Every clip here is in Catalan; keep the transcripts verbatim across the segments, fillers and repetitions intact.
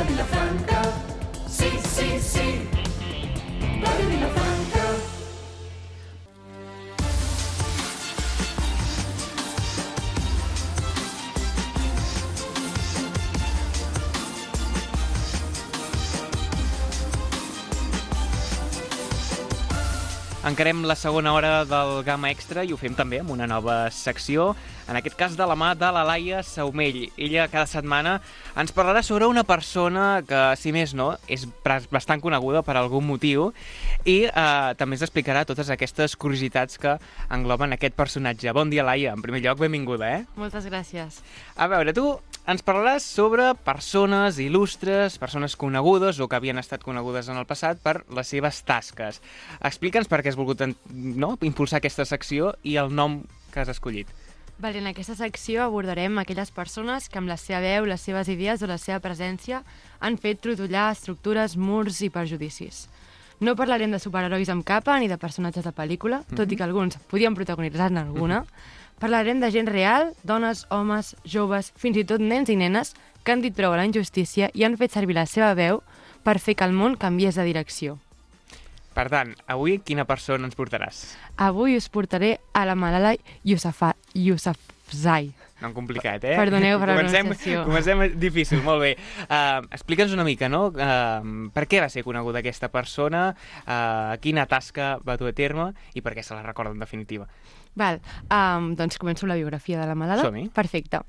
Vilafranca, sí, sí, sí, Ràdio Vilafranca. Encarem la segona hora del Gamma Extra i ho fem també amb una nova secció, en aquest cas de la mà de la Laia Saumell. Ella cada setmana ens parlarà sobre una persona que, si més no, és bastant coneguda per algun motiu i eh, també ens explicarà totes aquestes curiositats que engloben aquest personatge. Bon dia, Laia. En primer lloc, benvinguda, eh? Moltes gràcies. A veure, tu ens parlaràs sobre persones il·lustres, persones conegudes o que havien estat conegudes en el passat per les seves tasques. Explica'ns per què has volgut no, impulsar aquesta secció i el nom que has escollit. Vale, en aquesta secció abordarem aquelles persones que amb la seva veu, les seves idees o la seva presència han fet trotollar estructures, murs i perjudicis. No parlarem de superherois amb capa ni de personatges de pel·lícula, mm-hmm. tot i que alguns podien protagonitzar-ne alguna. Mm-hmm. Parlarem de gent real, dones, homes, joves, fins i tot nens i nenes que han dit prou a la injustícia i han fet servir la seva veu per fer que el món canviés de direcció. Per tant, avui quina persona ens portaràs? Avui us portaré a la Malala Yousafzai. No, complicat, eh? Perdoneu per la comencem, pronunciació. Comencem difícil, molt bé. Uh, Explica'ns una mica, no? Uh, per què va ser coneguda aquesta persona? Uh, quina tasca va dur a terme? I per què se la recorda en definitiva? Val, um, doncs començo amb la biografia de la Malala. Som-hi. Perfecte.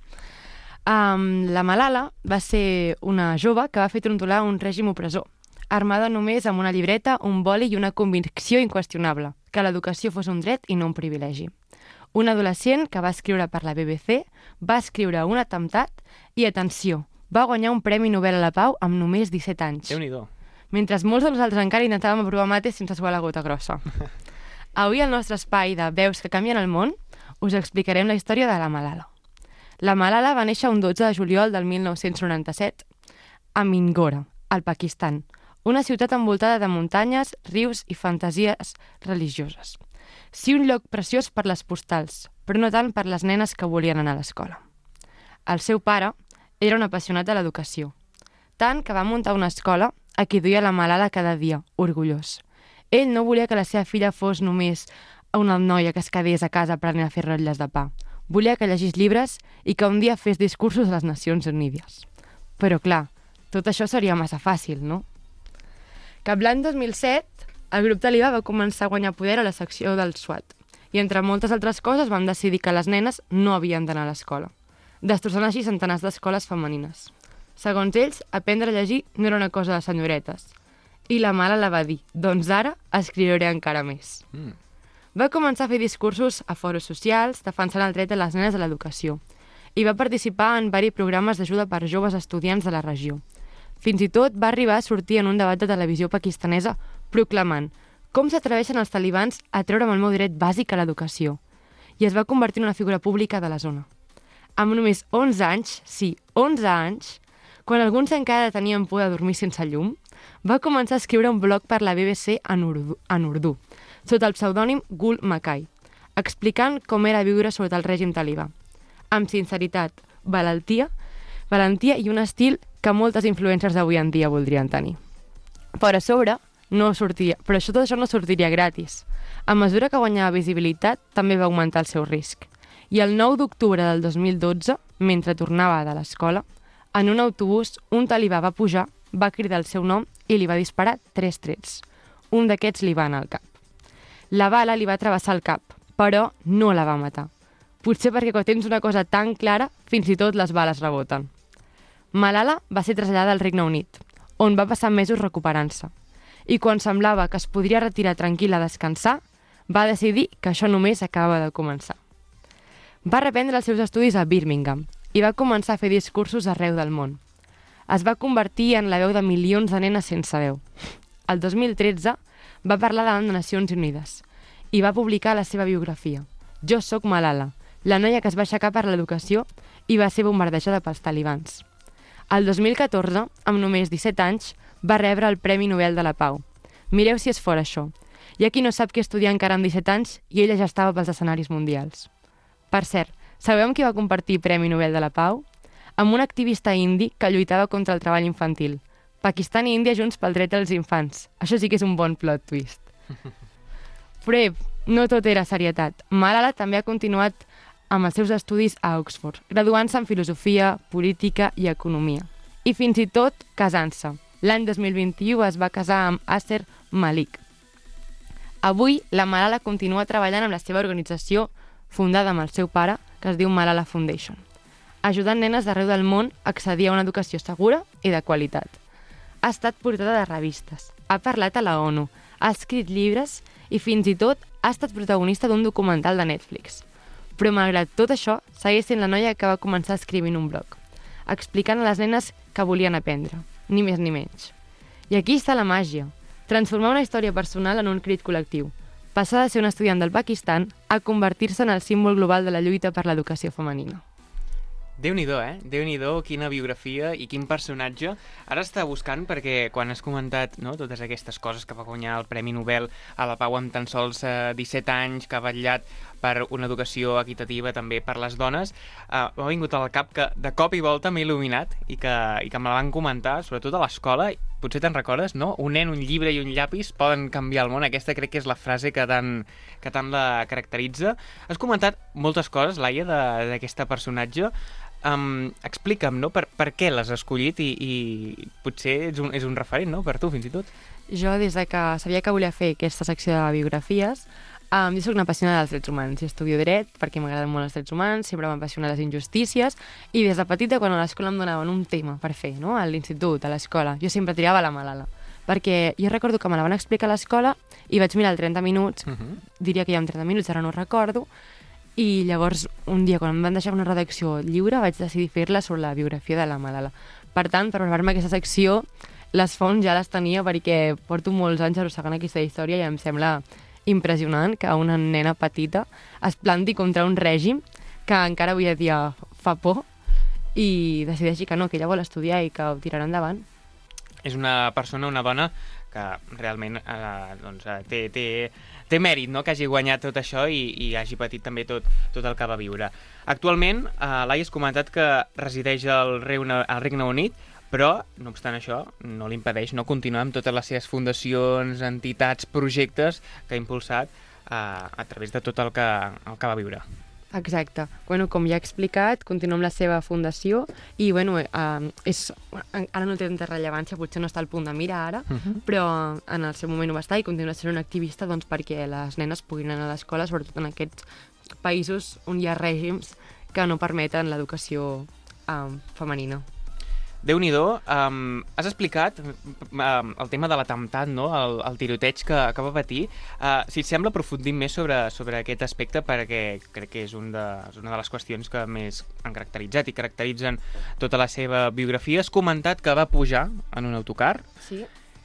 Um, la Malala va ser una jove que va fer trontolar un règim opressor, armada només amb una llibreta, un boli i una convicció inqüestionable, que l'educació fos un dret i no un privilegi. Un adolescent que va escriure per la B B C, va escriure un atemptat i, atenció, va guanyar un Premi Nobel a la Pau amb només disset anys. Déu-n'hi-do. Mentre molts de nosaltres encara intentàvem aprovar mates sense suar la gota grossa. Avui al nostre espai de Veus que canvien el món us explicarem la història de la Malala. La Malala va néixer un dotze de juliol del mil nou-cents noranta-set a Mingora, al Pakistan, una ciutat envoltada de muntanyes, rius i fantasies religioses. Sí, un lloc preciós per les postals, però no tant per les nenes que volien anar a l'escola. El seu pare era un apassionat de l'educació, tant que va muntar una escola a qui duia la Malala cada dia, orgullós. Ell no volia que la seva filla fos només una noia que es quedés a casa aprenent a fer rotlles de pa. Volia que llegís llibres i que un dia fes discursos a les Nacions Unides. Però clar, tot això seria massa fàcil, no? Cap l'any dos mil set, el grup talibà va començar a guanyar poder a la secció del SWAT i, entre moltes altres coses, van decidir que les nenes no havien d'anar a l'escola, destrossant així centenars d'escoles femenines. Segons ells, aprendre a llegir no era una cosa de senyoretes. I la Malala va dir, doncs ara escriuré encara més. Mm. Va començar a fer discursos a foros socials, defensant el dret de les nenes a l'educació, i va participar en vari programes d'ajuda per joves estudiants de la regió. Fins i tot va arribar a sortir en un debat de televisió pakistanesa proclamant com s'atreveixen els talibans a treure'm el meu dret bàsic a l'educació, i es va convertir en una figura pública de la zona. Amb només onze anys, sí, onze anys, quan alguns encara tenien por de dormir sense llum, va començar a escriure un blog per la B B C en urdu, en urdu sota el pseudònim Gul Makai, explicant com era viure sota el règim talibà, amb sinceritat, valentia, valentia i un estil que moltes influencers d'avui en dia voldrien tenir. Però a sobre, no sortia, però això, tot això no sortiria gratis. A mesura que guanyava visibilitat, també va augmentar el seu risc. I el nou d'octubre del dos mil dotze, mentre tornava de l'escola, en un autobús, un talibà va pujar, va cridar el seu nom i li va disparar tres trets. Un d'aquests li va anar al cap. La bala li va travessar el cap, però no la va matar. Potser perquè quan tens una cosa tan clara, fins i tot les bales reboten. Malala va ser traslladada al Regne Unit, on va passar mesos recuperant-se. I quan semblava que es podria retirar tranquil·la a descansar, va decidir que això només acabava de començar. Va reprendre els seus estudis a Birmingham i va començar a fer discursos arreu del món. Es va convertir en la veu de milions de nenes sense veu. El dos mil tretze va parlar davant de Nacions Unides i va publicar la seva biografia. Jo sóc Malala, la noia que es va aixecar per l'educació i va ser bombardejada pels talibans. El dos mil catorze, amb només disset anys, va rebre el Premi Nobel de la Pau. Mireu si és fora això. Hi ha qui no sap què estudiar encara amb disset anys i ella ja estava pels escenaris mundials. Per cert, sabeu amb qui va compartir Premi Nobel de la Pau? Amb un activista indi que lluitava contra el treball infantil, Pakistan i Índia junts pel dret dels infants. Això sí que és un bon plot twist. Però no tot era serietat. Malala també ha continuat amb els seus estudis a Oxford, graduant-se en filosofia, política i economia. I fins i tot casant-se. L'any dos mil vint-i-u es va casar amb Asser Malik. Avui, la Malala continua treballant amb la seva organització fundada amb el seu pare, que es diu Malala Foundation, ajudant nenes d'arreu del món a accedir a una educació segura i de qualitat. Ha estat portada de revistes, ha parlat a la ONU, ha escrit llibres i fins i tot ha estat protagonista d'un documental de Netflix. Però malgrat tot això, segueix sent la noia que va començar escrivint un blog, explicant a les nenes que volien aprendre, ni més ni menys. I aquí està la màgia, transformar una història personal en un crit col·lectiu, passar de ser un estudiant del Pakistan a convertir-se en el símbol global de la lluita per l'educació femenina. Déu-n'hi-do, eh? Déu-n'hi-do, quina biografia i quin personatge. Ara està buscant perquè quan has comentat, no, totes aquestes coses que va guanyar el Premi Nobel a la Pau amb tan sols eh, disset anys, que ha vetllat per una educació equitativa també per les dones, eh, m'ha vingut al cap que de cop i volta m'he il·luminat i que, i que me la van comentar, sobretot a l'escola. Potser te'n recordes, no? Un nen, un llibre i un llapis poden canviar el món. Aquesta crec que és la frase que tant, que tant la caracteritza. Has comentat moltes coses, Laia, d'aquesta personatge. Um, explica'm, no?, per, per què l'has escollit i, i potser és un, és un referent, no?, per tu, fins i tot. Jo, des de que sabia que volia fer aquesta secció de biografies, um, jo soc una apassionada dels drets humans. Jo estudio dret perquè m'agraden molt els drets humans, sempre m'apassiona les injustícies, i des de petita, quan a l'escola em donaven un tema per fer, no?, a l'institut, a l'escola, jo sempre tirava la Malala. Perquè jo recordo que me la van explicar a l'escola i vaig mirar el trenta minuts, uh -huh. diria que hi ha trenta minuts, ara no ho recordo, i llavors, un dia, quan em van deixar una redacció lliure, vaig decidir fer-la sobre la biografia de la Malala. Per tant, per preparar-me aquesta secció, les fonts ja les tenia perquè porto molts anys arrossegant aquesta història i em sembla impressionant que una nena petita es planti contra un règim que encara avui en dia fa por i decideixi que no, que ella vol estudiar i que ho tirarà endavant. És una persona, una dona, que realment eh, doncs, té, té, té mèrit, no?, que hagi guanyat tot això i, i hagi patit també tot, tot el que va viure. Actualment, eh, Laia, has comentat que resideix al Regne, al Regne Unit, però, no obstant això, no l'impedeix no continuar amb totes les seves fundacions, entitats, projectes que ha impulsat eh, a través de tot el que, el que va viure. Exacte. Bueno, com ja he explicat, continua amb la seva fundació i, bueno, eh, és, ara no té tanta rellevància, potser no està al punt de mira ara, uh -huh. però en el seu moment ho va estar i continua sent un activista doncs, perquè les nenes puguin anar a l'escola, sobretot en aquests països on hi ha règims que no permeten l'educació eh, femenina. Déu-n'hi-do, um, has explicat um, el tema de l'atemptat, no?, el, el tiroteig que, que va patir. Uh, si et sembla, aprofundim més sobre, sobre aquest aspecte perquè crec que és, un de, és una de les qüestions que més han caracteritzat i caracteritzen tota la seva biografia. Has comentat que va pujar en un autocar. Sí.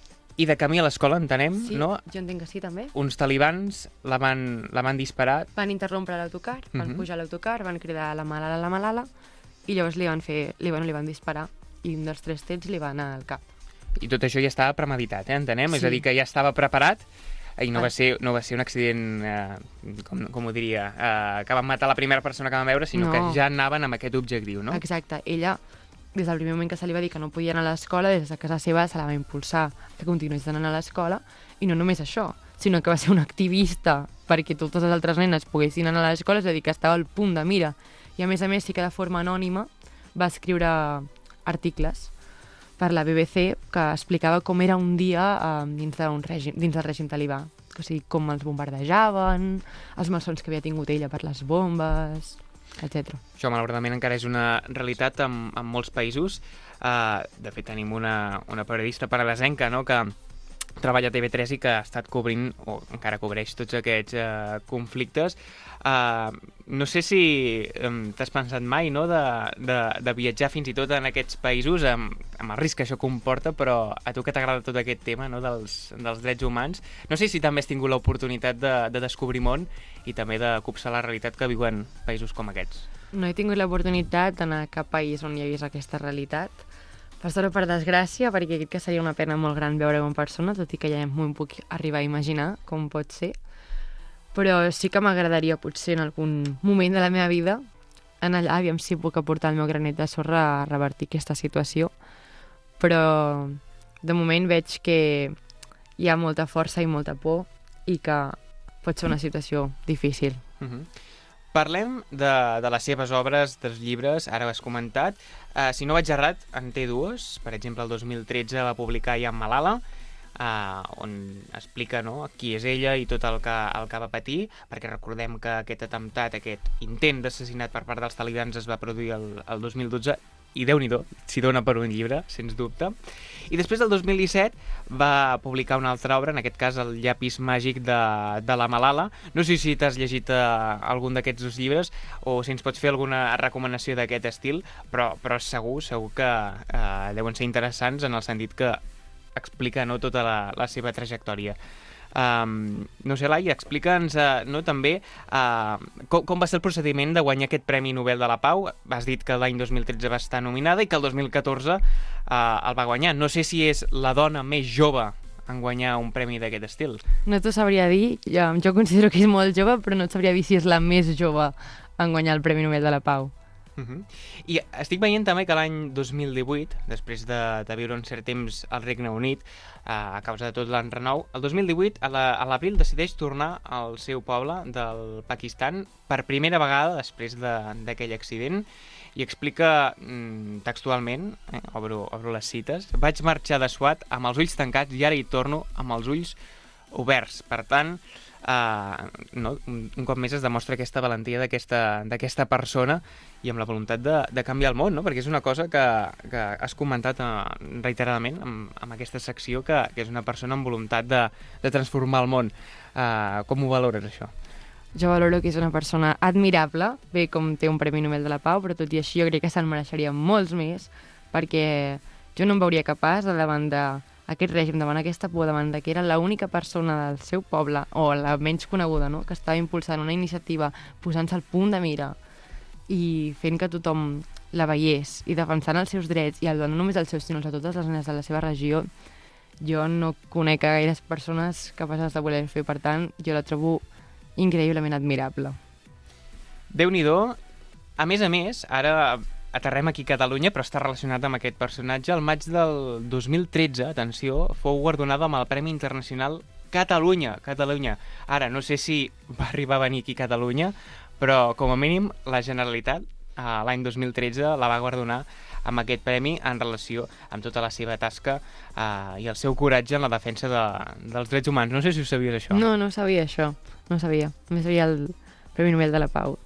I de camí a l'escola, entenem, sí, no? Jo entenc que sí, també. Uns talibans la van, la van disparar. Van interrompre l'autocar, van uh-huh. pujar a l'autocar, van cridar la Malala, la Malala, i llavors li van, fer, li, bueno, li van disparar. I un dels tres trets li va anar al cap. I tot això ja estava premeditat, eh, entenem? Sí. És a dir, que ja estava preparat i no, ah. va, ser, no va ser un accident, eh, com, com ho diria, eh, que van matar la primera persona que van veure, sinó no. que ja anaven amb aquest objectiu, no? Exacte. Ella, des del primer moment que se li va dir que no podia anar a l'escola, des de casa seva se la va impulsar que continués anant a l'escola, i no només això, sinó que va ser un activista perquè totes les altres nenes poguessin anar a l'escola, és a dir, que estava al punt de mira. I a més a més, sí que de forma anònima va escriure articles per la B B C que explicava com era un dia eh, dins, d'un règim, dins del règim talibà. O sigui, com els bombardejaven, els malsons que havia tingut ella per les bombes, etcètera. Això, malauradament, encara és una realitat en, en molts països. Uh, de fet, tenim una, una periodista paradesenca, no?, que treballa a T V tres i que ha estat cobrint, o encara cobreix, tots aquests uh, conflictes. Uh, no sé si um, t'has pensat mai, no?, de, de, de viatjar fins i tot en aquests països amb, amb el risc que això comporta, però a tu que t'agrada tot aquest tema, no?, dels, dels drets humans, no sé si també has tingut l'oportunitat de, de descobrir món i també de copsar la realitat que viuen països com aquests. No he tingut l'oportunitat d'anar a cap país on hi hagués aquesta realitat, per sort o per desgràcia, perquè crec que seria una pena molt gran veure-ho en persona, tot i que ja m'ho puc arribar a imaginar com pot ser. Però sí que m'agradaria, potser en algun moment de la meva vida, anar allà, aviam si puc aportar el meu granet de sorra a revertir aquesta situació. Però de moment veig que hi ha molta força i molta por i que pot ser una situació difícil. Uh -huh. Parlem de, de les seves obres, dels llibres, ara ho has comentat. Uh, si no vaig errat, en té dues. Per exemple, el dos mil tretze va publicar ja Malala, uh, on explica, no, qui és ella i tot el que, el que va patir, perquè recordem que aquest atemptat, aquest intent d'assassinat per part dels talibans es va produir el, el dos mil dotze, i Déu-n'hi-do, s'hi dona per un llibre, sens dubte. I després del dos mil disset va publicar una altra obra, en aquest cas el llapis màgic de, de la Malala. No sé si t'has llegit uh, algun d'aquests dos llibres o si ens pots fer alguna recomanació d'aquest estil, però, però segur, segur que uh, deuen ser interessants en el sentit que explica, no, tota la, la seva trajectòria. Um, no sé, Laia, explica'ns uh, no, també uh, com, com va ser el procediment de guanyar aquest Premi Nobel de la Pau. Has dit que l'any dos mil tretze va estar nominada i que el dos mil catorze uh, el va guanyar. No sé si és la dona més jove en guanyar un premi d'aquest estil. No t'ho sabria dir, jo, jo considero que és molt jove, però no et sabria dir si és la més jove en guanyar el Premi Nobel de la Pau. Uh -huh. I estic veient també que l'any dos mil divuit, després de, de viure un cert temps al Regne Unit, uh, a causa de tot l'enrenou, el dos mil divuit, a l'abril, decideix tornar al seu poble del Pakistan per primera vegada després d'aquell de, accident, i explica mm, textualment, eh, obro, obro les cites, vaig marxar de Swat amb els ulls tancats i ara hi torno amb els ulls oberts. Per tant, Uh, no, un, un cop més es demostra aquesta valentia d'aquesta persona i amb la voluntat de, de canviar el món, no? Perquè és una cosa que, que has comentat uh, reiteradament amb, amb aquesta secció, que, que és una persona amb voluntat de, de transformar el món. Uh, com ho valores, això? Jo valoro que és una persona admirable, bé com té un Premi Nobel de la Pau, però tot i així jo crec que se'n mereixeria molts més, perquè jo no em veuria capaç de davant de aquest règim, davant aquesta por, davant de que era l'única persona del seu poble, o la menys coneguda, no?, que estava impulsant una iniciativa, posant-se al punt de mira i fent que tothom la veiés i defensant els seus drets, i el, no només els seus, sinó els de totes les nenes de la seva regió. Jo no conec gaires persones capaces de voler fer, per tant, jo la trobo increïblement admirable. Déu-n'hi-do. A més a més, ara aterrem aquí a Catalunya, però està relacionat amb aquest personatge. El maig del dos mil tretze, atenció, fou guardonada amb el Premi Internacional Catalunya. Catalunya. Ara, no sé si va arribar a venir aquí a Catalunya, però com a mínim la Generalitat l'any dos mil tretze la va guardonar amb aquest premi en relació amb tota la seva tasca eh, i el seu coratge en la defensa de, dels drets humans. No sé si ho sabies, això. No, no ho sabia, això. No ho sabia. Només sabia el Premi Nobel de la Pau.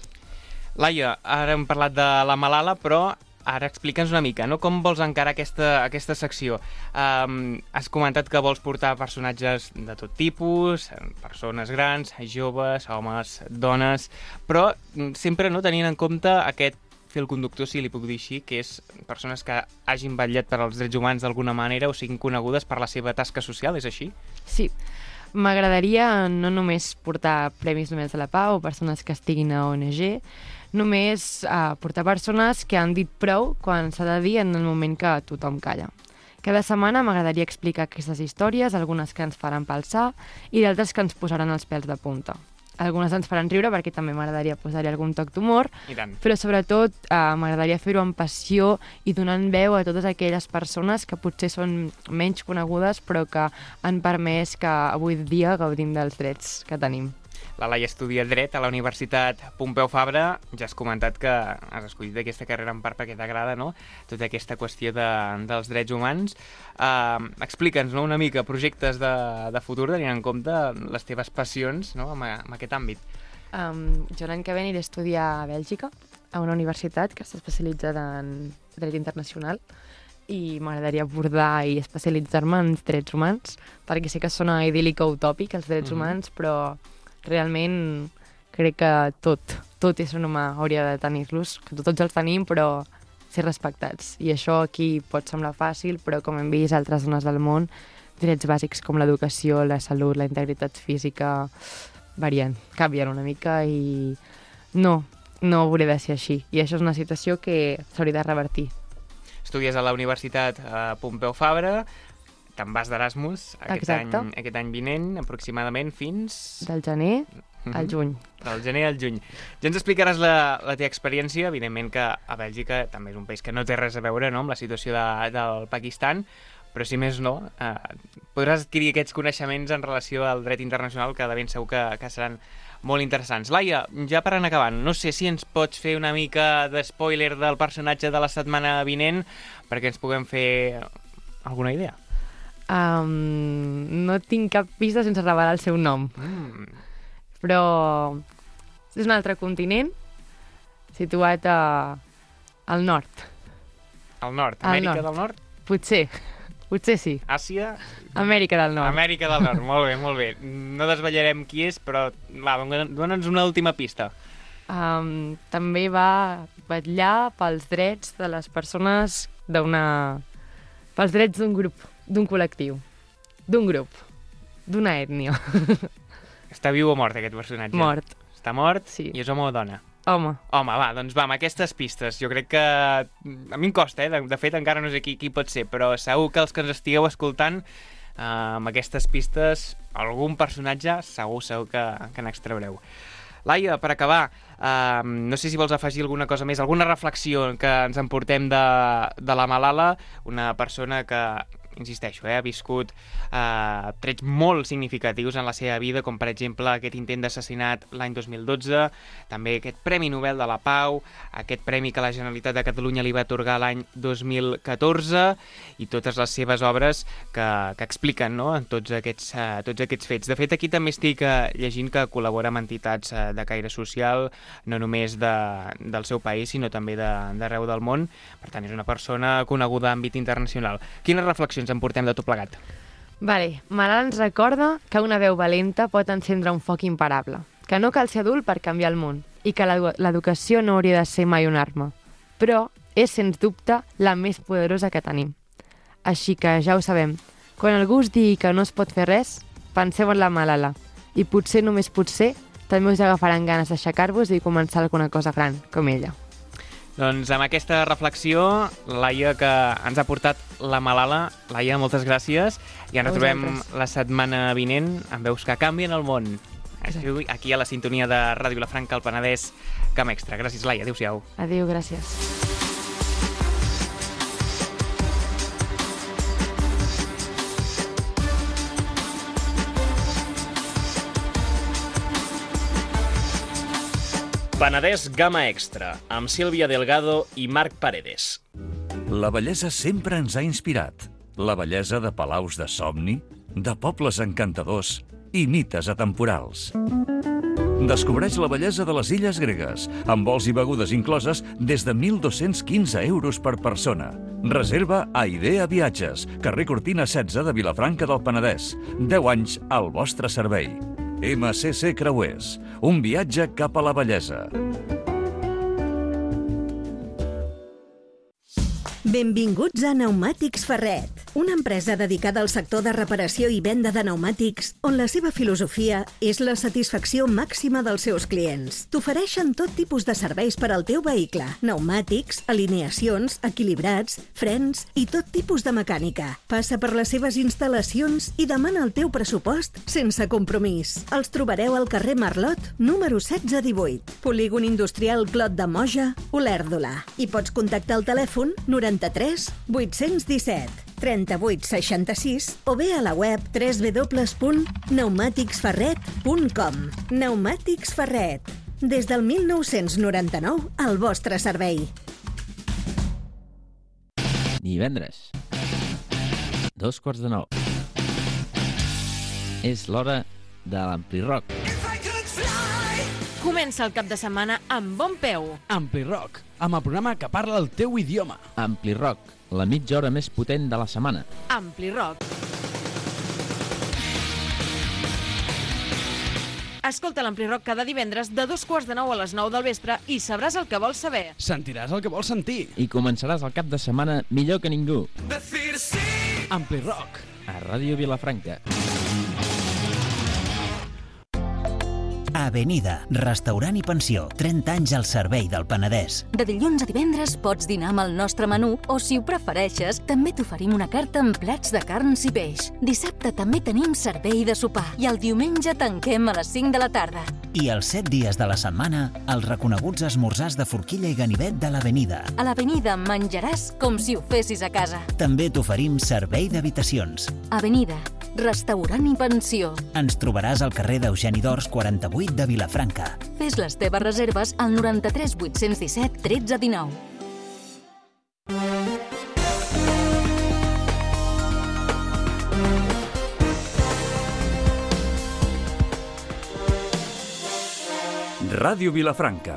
Laia, ara hem parlat de la Malala, però ara explica'ns una mica, no? Com vols encarar aquesta, aquesta secció? Um, has comentat que vols portar personatges de tot tipus, persones grans, joves, homes, dones, però sempre, no, tenint en compte aquest fil conductor, si li puc dir així, que és persones que hagin vetllat per als drets humans d'alguna manera o siguin conegudes per la seva tasca social, és així? Sí. M'agradaria no només portar Premis Nobel de la Pau o persones que estiguin a O N G, només uh, portar persones que han dit prou quan s'ha de dir en el moment que tothom calla. Cada setmana m'agradaria explicar aquestes històries, algunes que ens faran palsar i d'altres que ens posaran els pèls de punta. Algunes ens faran riure perquè també m'agradaria posar-hi algun toc d'humor, però sobretot uh, m'agradaria fer-ho amb passió i donant veu a totes aquelles persones que potser són menys conegudes però que han permès que avui dia gaudim dels drets que tenim. La Laia estudia Dret a la Universitat Pompeu Fabra. Ja has comentat que has escollit aquesta carrera en part perquè t'agrada, no?, tota aquesta qüestió de, dels drets humans. Uh, Explica'ns, no?, una mica projectes de, de futur tenint en compte les teves passions, no?, en, en aquest àmbit. Um, jo l'any que ve aniré a estudiar a Bèlgica, a una universitat que està especialitzada en dret internacional, i m'agradaria abordar i especialitzar-me en drets humans, perquè sé que sona idíl·lic o utòpic, els drets mm-hmm. humans, però realment crec que tot, tot és un home hauria de tenir-los, que tots els tenim, però ser respectats. I això aquí pot semblar fàcil, però com hem vist altres zones del món, drets bàsics com l'educació, la salut, la integritat física, varien, canvien una mica i no, no hauria de ser així. I això és una situació que s'hauria de revertir. Estudies a la Universitat eh, Pompeu Fabra, te'n vas d'Erasmus aquest, any, aquest any vinent, aproximadament fins... Del gener al juny. Del gener al juny. Ja ens explicaràs la, la teva experiència, evidentment que a Bèlgica també és un país que no té res a veure, no?, amb la situació de, del Pakistan, però si més no, eh, podràs adquirir aquests coneixements en relació al dret internacional que de ben segur que, que seran molt interessants. Laia, ja per anar acabant, no sé si ens pots fer una mica d'espoiler del personatge de la setmana vinent perquè ens puguem fer alguna idea. Um, no tinc cap pista sense revelar el seu nom. Mm. Però és un altre continent situat a... al nord. Al nord, Al Amèrica nord. del Nord? Potser, potser sí. Àsia? Amèrica del Nord. Amèrica del Nord, molt bé, molt bé. No desvetllarem qui és, però va, dona'ns una última pista. Um, també va vetllar pels drets de les persones d'una... pels drets d'un grup, d'un col·lectiu, d'un grup, d'una ètnia. Està viu o mort, aquest personatge? Mort. Està mort? Sí. I és home o dona? Home. Home, va, doncs va, amb aquestes pistes. Jo crec que... A mi em costa, eh? De, de fet, encara no sé qui, qui pot ser, però segur que els que ens estigueu escoltant, eh, amb aquestes pistes, algun personatge segur, segur que, que n'extraureu. Laia, per acabar, eh, no sé si vols afegir alguna cosa més, alguna reflexió que ens emportem de, de la Malala, una persona que, insisteixo, eh, ha viscut eh, trets molt significatius en la seva vida, com per exemple aquest intent d'assassinat l'any dos mil dotze, també aquest Premi Nobel de la Pau, aquest premi que la Generalitat de Catalunya li va atorgar l'any dos mil catorze, i totes les seves obres que, que expliquen, no?, en tots aquests, eh, tots aquests fets. De fet, aquí també estic eh, llegint que col·labora amb entitats eh, de caire social, no només de, del seu país, sinó també d'arreu de, del món. Per tant, és una persona coneguda a àmbit internacional. Quines reflexions ens en portem de tot plegat? Vale, Malala ens recorda que una veu valenta pot encendre un foc imparable, que no cal ser adult per canviar el món i que l'educació no hauria de ser mai una arma, però és, sens dubte, la més poderosa que tenim. Així que ja ho sabem, quan algú us digui que no es pot fer res, penseu en la Malala i potser, només potser, també us agafaran ganes d'aixecar-vos i començar alguna cosa gran, com ella. Doncs amb aquesta reflexió, Laia, que ens ha portat la Malala. Laia, moltes gràcies. I ens retrobem la setmana vinent amb veus que canvien el món. Exacte. Aquí a la sintonia de Ràdio Vilafranca, al Penedès, Camp Extra. Gràcies, Laia. Adéu-siau. Adéu, gràcies. Penedès Gamma Extra, amb Sílvia Delgado i Marc Paredes. La bellesa sempre ens ha inspirat. La bellesa de palaus de somni, de pobles encantadors i mites atemporals. Descobreix la bellesa de les illes gregues, amb vols i begudes incloses des de mil dos-cents quinze euros per persona. Reserva a Idea Viatges, carrer Cortina setze de Vilafranca del Penedès. deu anys al vostre servei. M C C Creuers, un viatge cap a la bellesa. Benvinguts a Pneumàtics Ferret, una empresa dedicada al sector de reparació i venda de pneumàtics, on la seva filosofia és la satisfacció màxima dels seus clients. T'ofereixen tot tipus de serveis per al teu vehicle: pneumàtics, alineacions, equilibrats, frens i tot tipus de mecànica. Passa per les seves instal·lacions i demana el teu pressupost sense compromís. Els trobareu al carrer Marlot, número setze divuit, Polígon Industrial Clot de Moja, Olèrdola. I pots contactar al telèfon noranta-tres vuit-cents disset trenta-vuit seixanta-sis o bé a la web w w w punt pneumàtics ferret punt com. Pneumàtics Ferret, des del mil nou-cents noranta-nou al vostre servei. Divendres, dos quarts de nou. És l'hora de l'Ampli Rock. Comença el cap de setmana amb bon peu. Ampli Rock, amb el programa que parla el teu idioma. Ampli Rock, la mitja hora més potent de la setmana. Ampli Rock. Escolta l'Ampli Rock cada divendres de dos quarts de nou a les nou del vespre i sabràs el que vols saber. Sentiràs el que vols sentir. I començaràs el cap de setmana millor que ningú. Ampli Rock. A Ràdio Vilafranca. A Avenida, restaurant i pensió, trenta anys al servei del Penedès. De dilluns a divendres pots dinar amb el nostre menú o, si ho prefereixes, també t'oferim una carta amb plats de carns i peix. Dissabte també tenim servei de sopar i el diumenge tanquem a les cinc de la tarda. I els set dies de la setmana, els reconeguts esmorzars de forquilla i ganivet de l'Avenida. A l'Avenida menjaràs com si ho fessis a casa. També t'oferim servei d'habitacions. Avenida, restaurant i pensió. Ens trobaràs al carrer d'Eugeni d'Ors quaranta-vuit de Vilafranca. Fes les teves reserves al noranta-tres vuit-cents disset tretze dinou. Ràdio Vilafranca.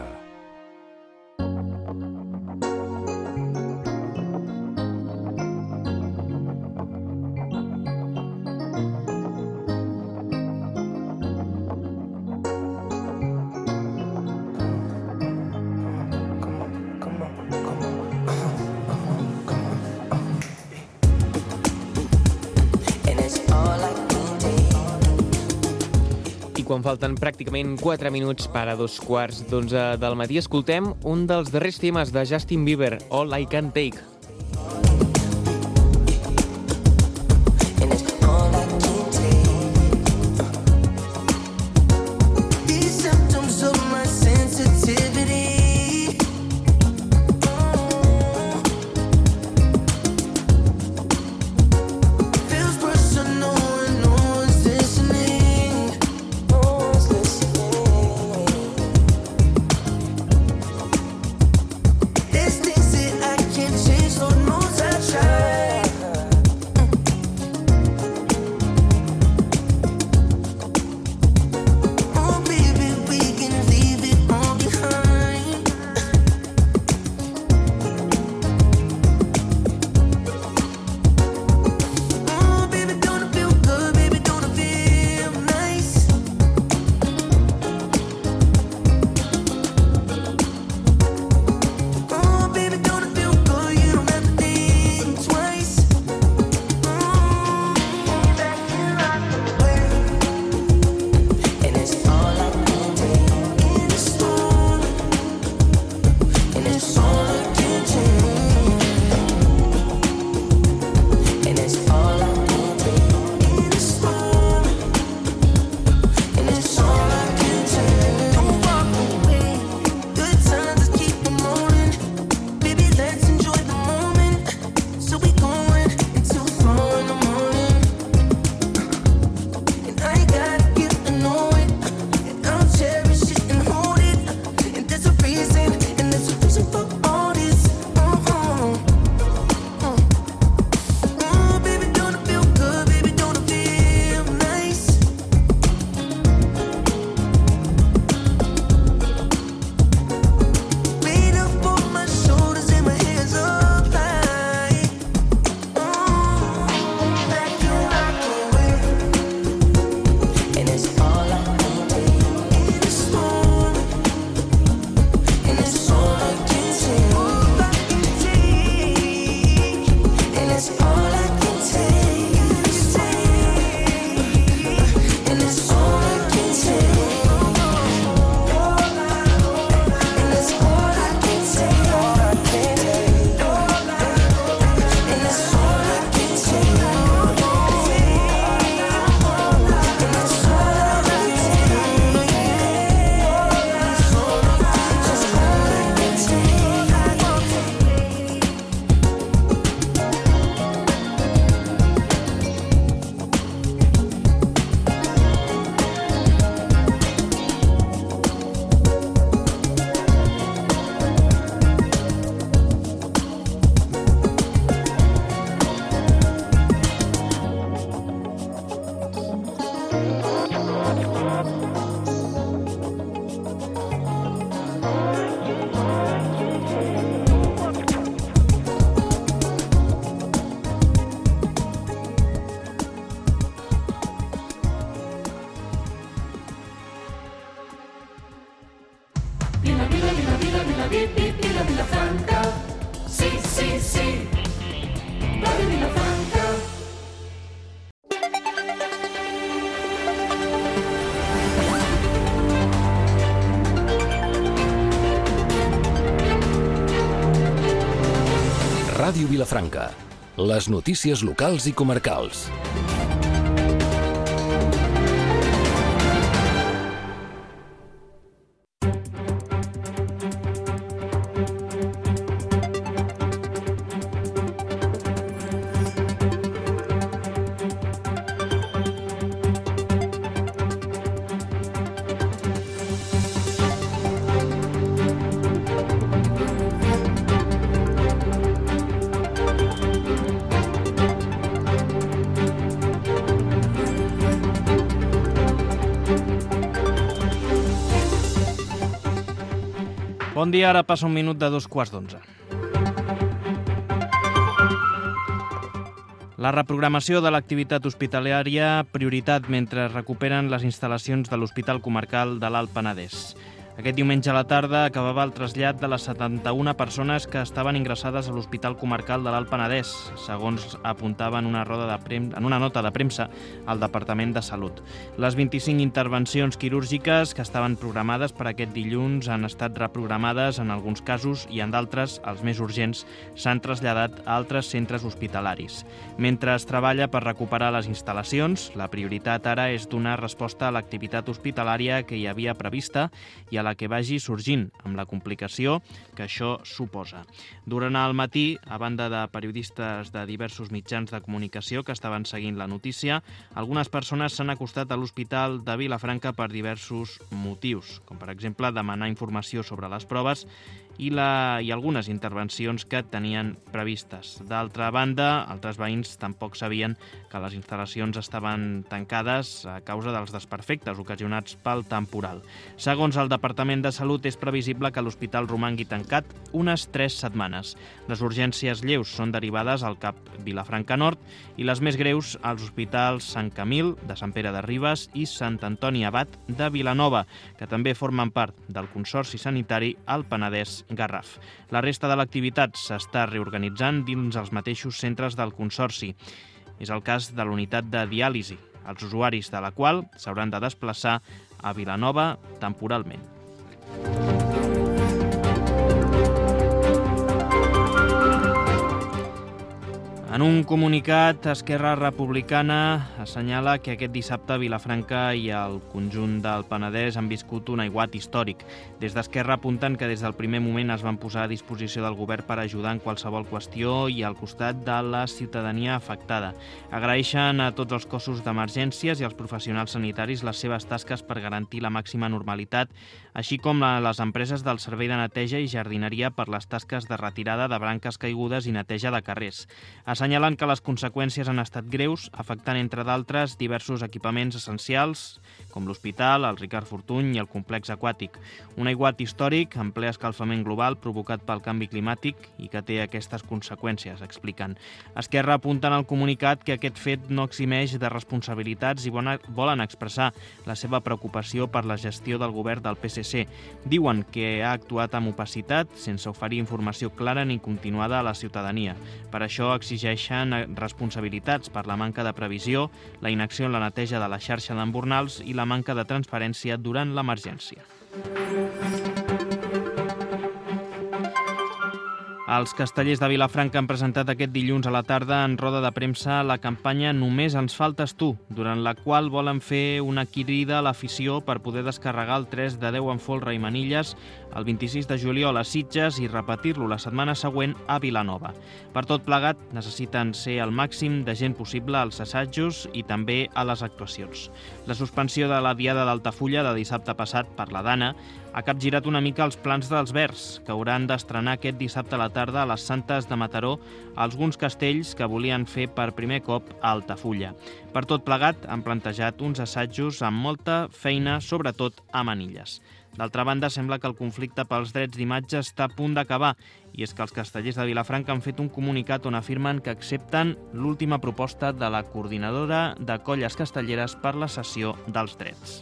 Quan falten pràcticament quatre minuts per a dos quarts d'onze del matí, escoltem un dels darrers temes de Justin Bieber, All I Can Take. There's things that I can't change. Vilafranca. Les notícies locals i comarcals. Bon dia, ara passa un minut de dos quarts d'onze. La reprogramació de l'activitat hospitalària, prioritat mentre es recuperen les instal·lacions de l'Hospital Comarcal de l'Alt Penedès. Aquest diumenge a la tarda acabava el trasllat de les setanta-una persones que estaven ingressades a l'Hospital Comarcal de l'Alt Penedès, segons apuntava en una, roda de prem... en una nota de premsa al Departament de Salut. Les vint-i-cinc intervencions quirúrgiques que estaven programades per aquest dilluns han estat reprogramades en alguns casos i en d'altres, els més urgents, s'han traslladat a altres centres hospitalaris. Mentre es treballa per recuperar les instal·lacions, la prioritat ara és donar resposta a l'activitat hospitalària que hi havia prevista i a la que vagi sorgint, amb la complicació que això suposa. Durant el matí, a banda de periodistes de diversos mitjans de comunicació que estaven seguint la notícia, algunes persones s'han acostat a l'Hospital de Vilafranca per diversos motius, com per exemple demanar informació sobre les proves i, la, i algunes intervencions que tenien previstes. D'altra banda, altres veïns tampoc sabien que les instal·lacions estaven tancades a causa dels desperfectes ocasionats pel temporal. Segons el Departament de Salut, és previsible que l'hospital romangui tancat unes tres setmanes. Les urgències lleus són derivades al CAP Vilafranca Nord i les més greus als hospitals Sant Camil, de Sant Pere de Ribes i Sant Antoni Abat de Vilanova, que també formen part del Consorci Sanitari Alt Penedès Garraf. La resta de l'activitat s'està reorganitzant dins els mateixos centres del Consorci. És el cas de l'unitat de diàlisi, els usuaris de la qual s'hauran de desplaçar a Vilanova temporalment. En un comunicat, Esquerra Republicana assenyala que aquest dissabte Vilafranca i el conjunt del Penedès han viscut un aiguat històric. Des d'Esquerra apunten que des del primer moment es van posar a disposició del govern per ajudar en qualsevol qüestió i al costat de la ciutadania afectada. Agraeixen a tots els cossos d'emergències i als professionals sanitaris les seves tasques per garantir la màxima normalitat, així com a les empreses del servei de neteja i jardineria per les tasques de retirada de branques caigudes i neteja de carrers. Assenyalen que les conseqüències han estat greus, afectant, entre d'altres, diversos equipaments essencials, com l'hospital, el Ricard Fortuny i el complex aquàtic. Un aiguat històric en ple escalfament global provocat pel canvi climàtic i que té aquestes conseqüències, expliquen. Esquerra apunta en el comunicat que aquest fet no eximeix de responsabilitats i volen expressar la seva preocupació per la gestió del govern del P S C. Diuen que ha actuat amb opacitat, sense oferir informació clara ni continuada a la ciutadania. Per això exigeixen responsabilitats per la manca de previsió, la inacció en la neteja de la xarxa d'embornals i la manca de transparència durant l'emergència. Els castellers de Vilafranca han presentat aquest dilluns a la tarda en roda de premsa la campanya Només ens faltes tu, durant la qual volen fer una crida a l'afició per poder descarregar el tres de deu en folre i manilles el vint-i-sis de juliol a Sitges i repetir-lo la setmana següent a Vilanova. Per tot plegat, necessiten ser el màxim de gent possible als assajos i també a les actuacions. La suspensió de la Diada d'Altafulla de dissabte passat per la Dana ha capgirat una mica els plans dels Verds, que hauran d'estrenar aquest dissabte a la tarda a les Santes de Mataró alguns castells que volien fer per primer cop a Altafulla. Per tot plegat, han plantejat uns assajos amb molta feina, sobretot a manilles. D'altra banda, sembla que el conflicte pels drets d'imatge està a punt d'acabar, i és que els castellers de Vilafranca han fet un comunicat on afirmen que accepten l'última proposta de la coordinadora de colles castelleres per la cessió dels drets.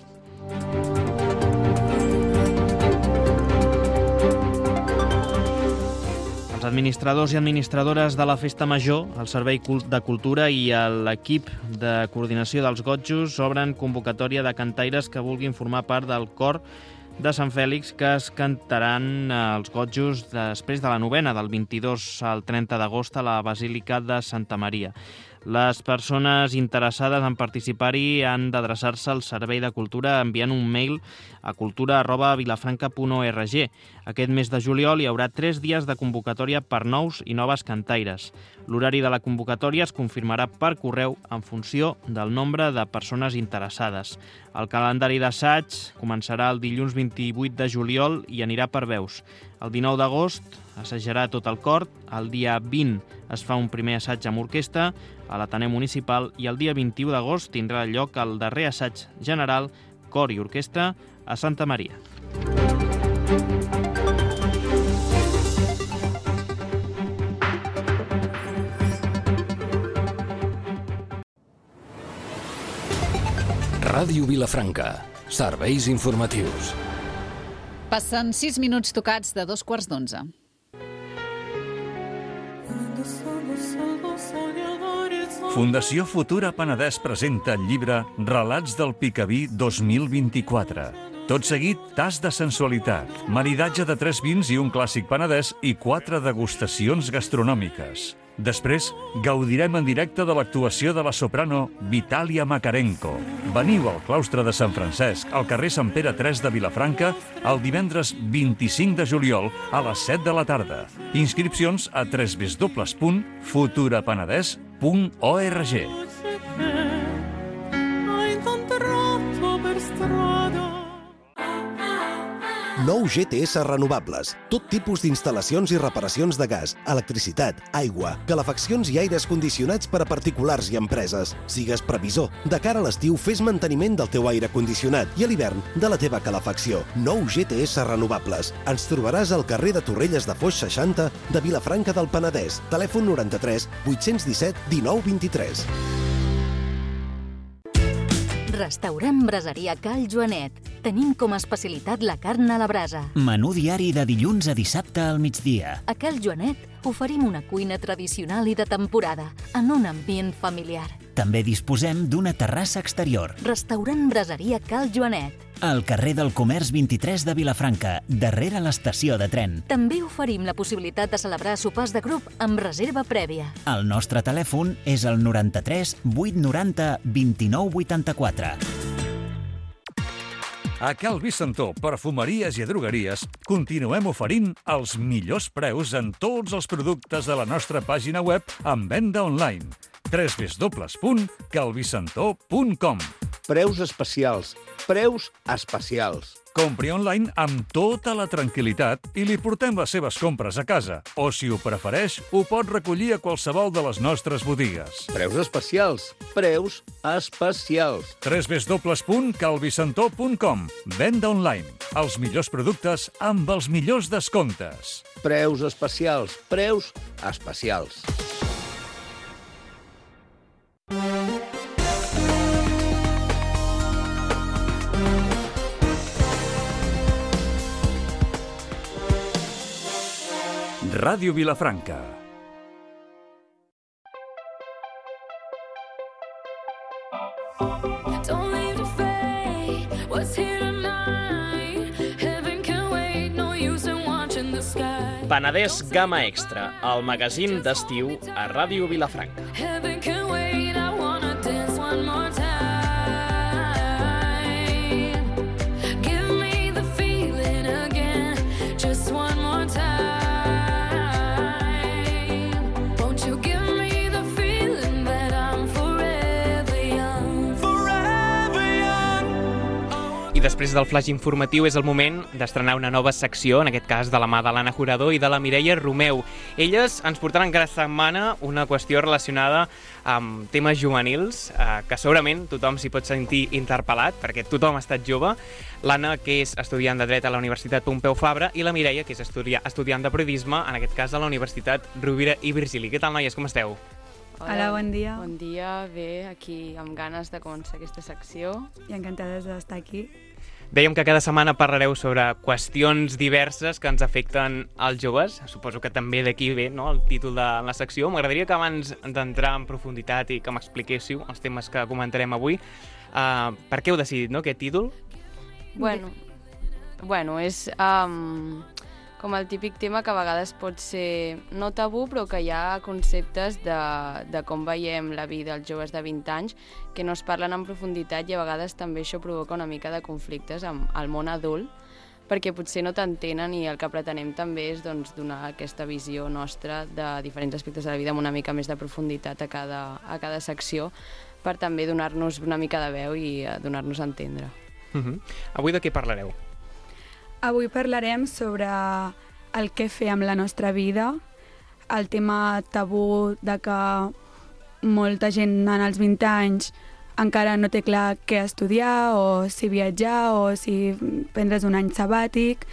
Els administradors i administradores de la Festa Major, el Servei de Cultura i l'equip de coordinació dels Gotjos obren convocatòria de cantaires que vulguin formar part del cor de Sant Fèlix que es cantaran els gotjos després de la novena, del vint-i-dos al trenta d'agost a la Basílica de Santa Maria. Les persones interessades en participar-hi han d'adreçar-se al Servei de Cultura enviant un mail a cultura arroba vilafranca punt org. Aquest mes de juliol hi haurà tres dies de convocatòria per nous i noves cantaires. L'horari de la convocatòria es confirmarà per correu en funció del nombre de persones interessades. El calendari d'assaig començarà el dilluns vint-i-vuit de juliol i anirà per veus. El dinou d'agost assajarà tot el cor, el dia vint es fa un primer assaig amb orquestra a l'Ateneu Municipal i el dia vint-i-u d'agost tindrà lloc el darrer assaig general, cor i orquestra, a Santa Maria. Ràdio Vilafranca. Serveis informatius. Passen sis minuts tocats de dos quarts d'onze. Fundació Futura Penedès presenta el llibre Relats del Picaví dos mil vint-i-quatre. Tot seguit, tas de sensualitat, maridatge de tres vins i un clàssic penedès i quatre degustacions gastronòmiques. Després, gaudirem en directe de l'actuació de la soprano Vitàlia Makarenko. Veniu al claustre de Sant Francesc, al carrer Sant Pere tres de Vilafranca, el divendres vint-i-cinc de juliol a les set de la tarda. Inscripcions a w w w punt futura penedès punt org. Nou G T S Renovables. Tot tipus d'instal·lacions i reparacions de gas, electricitat, aigua, calefaccions i aires condicionats per a particulars i empreses. Sigues previsor. De cara a l'estiu, fes manteniment del teu aire condicionat i a l'hivern de la teva calefacció. Nou G T S Renovables. Ens trobaràs al carrer de Torrelles de Foix seixanta de Vilafranca del Penedès. Telèfon noranta-tres vuit-cents disset dinou vint-i-tres. Restaurant Braseria Cal Joanet. Tenim com a especialitat la carn a la brasa. Menú diari de dilluns a dissabte al migdia. A Cal Joanet oferim una cuina tradicional i de temporada, en un ambient familiar. També disposem d'una terrassa exterior. Restaurant Braseria Cal Joanet. Al carrer del Comerç vint-i-tres de Vilafranca, darrere l'estació de tren. També oferim la possibilitat de celebrar sopars de grup amb reserva prèvia. El nostre telèfon és el noranta-tres vuit noranta vint-i-nou vuitanta-quatre. A Cal Vicentó, perfumeries i drogueries, continuem oferint els millors preus en tots els productes de la nostra pàgina web en venda online. w w w punt calvicentó punt com. Preus especials. Preus especials. Compri online amb tota la tranquil·litat i li portem les seves compres a casa. O, si ho prefereix, ho pot recollir a qualsevol de les nostres botigues. Preus especials. Preus especials. w w w punt calvicentó punt com. Venda online. Els millors productes amb els millors descomptes. Preus especials. Preus especials. Ràdio Vilafranca. Penedès Gamma Extra, el magazín d'estiu a Ràdio Vilafranca. Després del flash informatiu és el moment d'estrenar una nova secció, en aquest cas de la mà de l'Anna Jurado i de la Mireia Romeu. Elles ens portaran cada setmana una qüestió relacionada amb temes juvenils, eh, que segurament tothom s'hi pot sentir interpel·lat, perquè tothom ha estat jove. L'Anna, que és estudiant de dret a la Universitat Pompeu Fabra, i la Mireia, que és estudiant de periodisme, en aquest cas a la Universitat Rovira i Virgili. Què tal, noies? Com esteu? Hola, bon dia. Bon dia, bé, aquí amb ganes de començar aquesta secció. I encantades d'estar aquí. Dèiem que cada setmana parlareu sobre qüestions diverses que ens afecten als joves. Suposo que també d'aquí ve, no?, el títol de la secció. M'agradaria que abans d'entrar en profunditat i que m'expliquéssiu els temes que comentarem avui, uh, per què heu decidit, no?, aquest títol? Bueno, bueno, és um, com el típic tema que a vegades pot ser no tabú, però que hi ha conceptes de, de com veiem la vida dels joves de vint anys que no es parlen en profunditat i a vegades també això provoca una mica de conflictes amb el món adult, perquè potser no t'entenen i el que pretenem també és doncs, donar aquesta visió nostra de diferents aspectes de la vida amb una mica més de profunditat a cada, a cada secció per també donar-nos una mica de veu i donar-nos a entendre. Uh-huh. Avui de què parlareu? Avui parlarem sobre el que fer amb la nostra vida, el tema tabú de que molta gent en els vint anys encara no té clar què estudiar o si viatjar o si prendre's un any sabàtic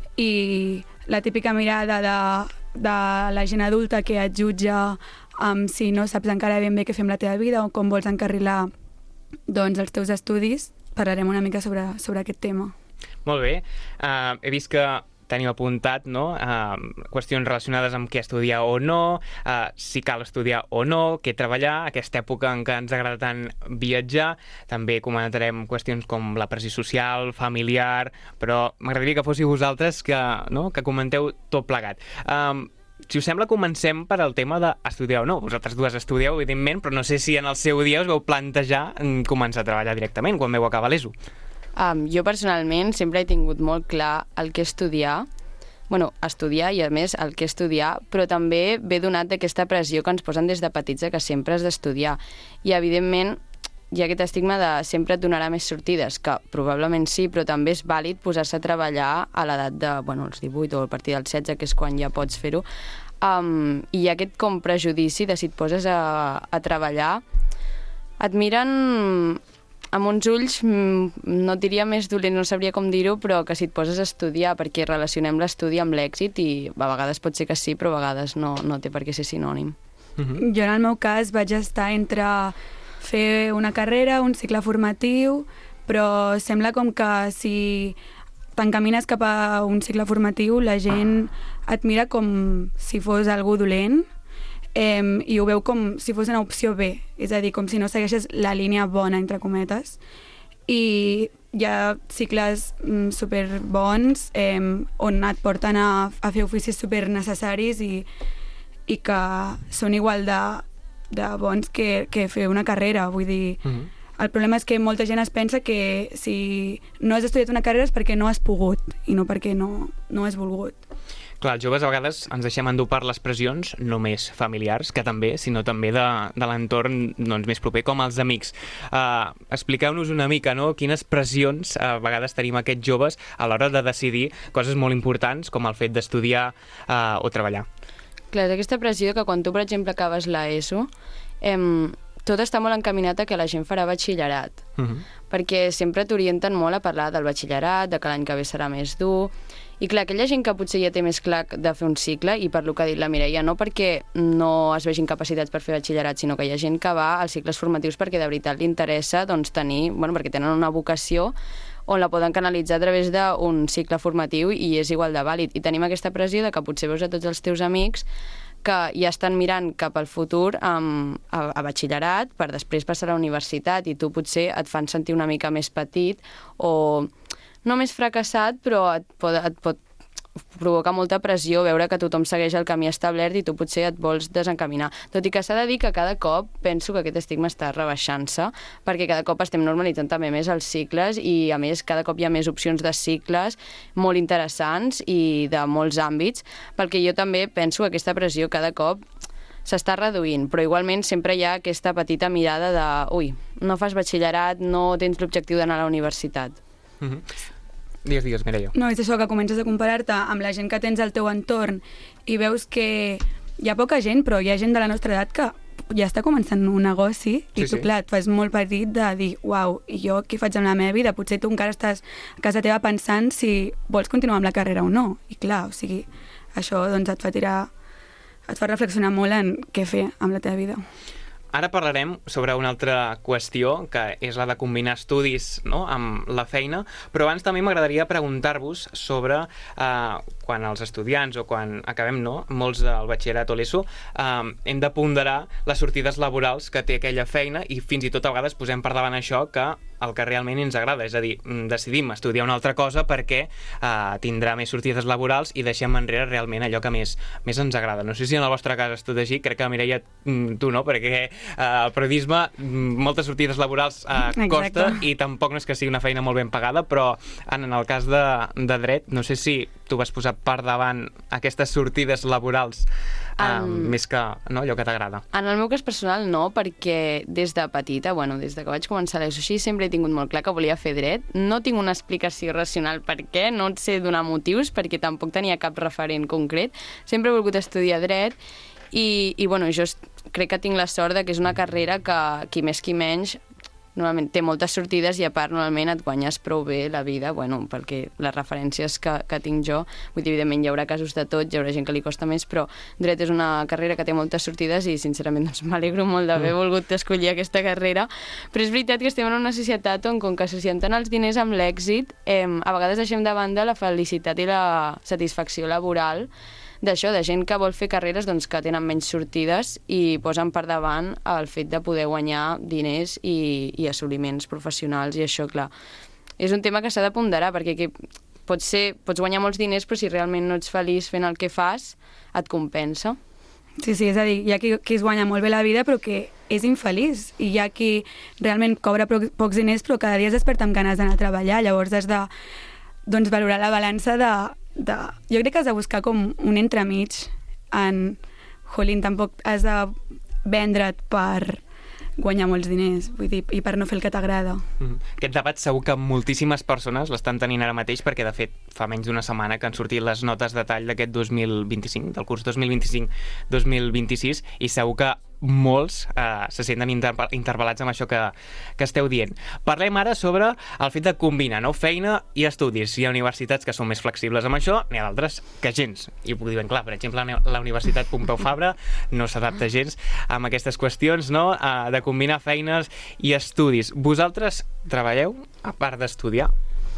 i la típica mirada de, de la gent adulta que et jutja um, si no saps encara ben bé què fer amb la teva vida o com vols encarrilar doncs, els teus estudis. Parlarem una mica sobre, sobre aquest tema. Molt bé. Uh, he vist que teniu apuntat no? uh, qüestions relacionades amb què estudiar o no, uh, si cal estudiar o no, què treballar, aquesta època en què ens agrada tant viatjar. També comentarem qüestions com la pressió social, familiar, però m'agradaria que fóssiu vosaltres que, no? que comenteu tot plegat. Um, Si us sembla, comencem per al tema d'estudiar o no. Vosaltres dues estudieu, evidentment, però no sé si en el seu dia us veu plantejar començar a treballar directament, quan veu acabar l'E S O. Um, jo personalment sempre he tingut molt clar el que estudiar, bueno, estudiar i a més el que estudiar, però també ve donat d'aquesta pressió que ens posen des de petits que sempre has d'estudiar. I evidentment hi ha aquest estigma de sempre et donarà més sortides, que probablement sí, però també és vàlid posar-se a treballar a l'edat de, bueno, els divuit o a partir dels setze, que és quan ja pots fer-ho. Um, I hi ha aquest com prejudici de si et poses a, a treballar, et miren amb uns ulls, no et diria més dolent, no sabria com dir-ho, però que si et poses a estudiar, perquè relacionem l'estudi amb l'èxit i a vegades pot ser que sí, però a vegades no, no té per què ser sinònim. Mm-hmm. Jo en el meu cas vaig estar entre fer una carrera, un cicle formatiu, però sembla com que si t'encamines cap a un cicle formatiu la gent et mira com si fos algú dolent eh, i ho veu com si fos una opció B, és a dir, com si no segueixes la línia bona, entre cometes. I hi ha cicles mm, superbons eh, on et porten a, a fer oficis super necessaris i, i que són igual de, de bons que, que fer una carrera, vull dir... Mm-hmm. El problema és que molta gent es pensa que si no has estudiat una carrera és perquè no has pogut i no perquè no, no has volgut. Clar, els joves a vegades ens deixem endur per les pressions, no només familiars, que també, sinó també de, de l'entorn doncs, més proper, com els amics. Uh, expliqueu-nos una mica, no?, quines pressions a vegades tenim aquests joves a l'hora de decidir coses molt importants, com el fet d'estudiar uh, o treballar. Clar, és aquesta pressió que quan tu, per exemple, acabes l'ESO, em... tot està molt encaminat a que la gent farà batxillerat, uh-huh. perquè sempre t'orienten molt a parlar del batxillerat, de que l'any que ve serà més dur, i clar, aquella gent que potser ja té més clar de fer un cicle, i per lo que ha dit la Mireia, no perquè no es vegin capacitats per fer batxillerat, sinó que hi ha gent que va als cicles formatius perquè de veritat li interessa doncs, tenir, bueno, perquè tenen una vocació on la poden canalitzar a través d'un cicle formatiu i és igual de vàlid. I tenim aquesta pressió de que potser veus a tots els teus amics que ja estan mirant cap al futur um, a, a batxillerat per després passar a la universitat i tu potser et fan sentir una mica més petit o no més fracassat, però et pot, et pot provocar molta pressió veure que tothom segueix el camí establert i tu potser et vols desencaminar. Tot i que s'ha de dir que cada cop penso que aquest estigma està rebaixant-se perquè cada cop estem normalitzant també més els cicles i a més cada cop hi ha més opcions de cicles molt interessants i de molts àmbits, perquè jo també penso que aquesta pressió cada cop s'està reduint, però igualment sempre hi ha aquesta petita mirada de ui, no fas batxillerat, no tens l'objectiu d'anar a la universitat. Mm-hmm. Digues, digues, Mireia. No, és això, que comences a comparar-te amb la gent que tens al teu entorn i veus que hi ha poca gent, però hi ha gent de la nostra edat que ja està començant un negoci i sí, tu, sí. clar, et fas molt petit de dir uau, i jo què faig amb la meva vida? Potser tu encara estàs a casa teva pensant si vols continuar amb la carrera o no. I clar, o sigui, això doncs, et fa tirar, et fa reflexionar molt en què fer amb la teva vida. Ara parlarem sobre una altra qüestió, que és la de combinar estudis no, amb la feina, però abans també m'agradaria preguntar-vos sobre eh, quan els estudiants o quan acabem, no?, molts del batxillerat o l'ESO, eh, hem de ponderar les sortides laborals que té aquella feina i fins i tot a vegades posem per davant això que el que realment ens agrada, és a dir, decidim estudiar una altra cosa perquè eh, tindrà més sortides laborals i deixem enrere realment allò que més, més ens agrada. No sé si en el vostre cas és tot així, crec que Mireia, tu no, perquè eh, el periodisme, moltes sortides laborals eh, costa i tampoc no és que sigui una feina molt ben pagada, però en el cas de, de dret, no sé si tu vas posar per davant aquestes sortides laborals eh, um, més que no, allò que t'agrada. En el meu cas personal no, perquè des de petita, bueno, des de que vaig començar a l'ESO així, sempre he tingut molt clar que volia fer dret. No tinc una explicació racional per què, no et sé donar motius, perquè tampoc tenia cap referent concret. Sempre he volgut estudiar dret i, i bueno, jo crec que tinc la sort de que és una carrera que qui més qui menys normalment té moltes sortides i a part normalment et guanyes prou bé la vida, bueno, perquè les referències que, que tinc jo, vull dir, evidentment hi haurà casos de tot, hi haurà gent que li costa més, però dret és una carrera que té moltes sortides i sincerament doncs, m'alegro molt d'haver volgut escollir aquesta carrera, però és veritat que estem en una societat on com que associem tant els diners amb l'èxit, eh, a vegades deixem de banda la felicitat i la satisfacció laboral d'això, de gent que vol fer carreres doncs, que tenen menys sortides i posen per davant el fet de poder guanyar diners i, i assoliments professionals i això, clar, és un tema que s'ha de ponderar perquè que pots, ser, pots guanyar molts diners però si realment no ets feliç fent el que fas, et compensa. Sí, sí, és a dir, hi ha qui, qui es guanya molt bé la vida però que és infeliç i hi ha qui realment cobra po pocs diners però cada dia es desperta amb ganes d'anar a treballar, llavors has de doncs, valorar la balança de De, jo crec que has de buscar com un entremig en, jolín, tampoc has de vendre't per guanyar molts diners, vull dir, i per no fer el que t'agrada. Mm. Aquest debat segur que moltíssimes persones l'estan tenint ara mateix perquè, de fet, fa menys d'una setmana que han sortit les notes de tall d'aquest dos mil vint-i-cinc, del curs dos mil vint-i-cinc dos mil vint-i-sis, i segur que molts eh, se senten inter interpel·lats amb això que, que esteu dient. Parlem ara sobre el fet de combinar, no?, feina i estudis. Hi ha universitats que són més flexibles amb això, n'hi ha d'altres que gens. I ho puc dir ben clar, per exemple, la Universitat Pompeu Fabra no s'adapta gens amb aquestes qüestions, no?, eh, de combinar feines i estudis. Vosaltres treballeu a part d'estudiar?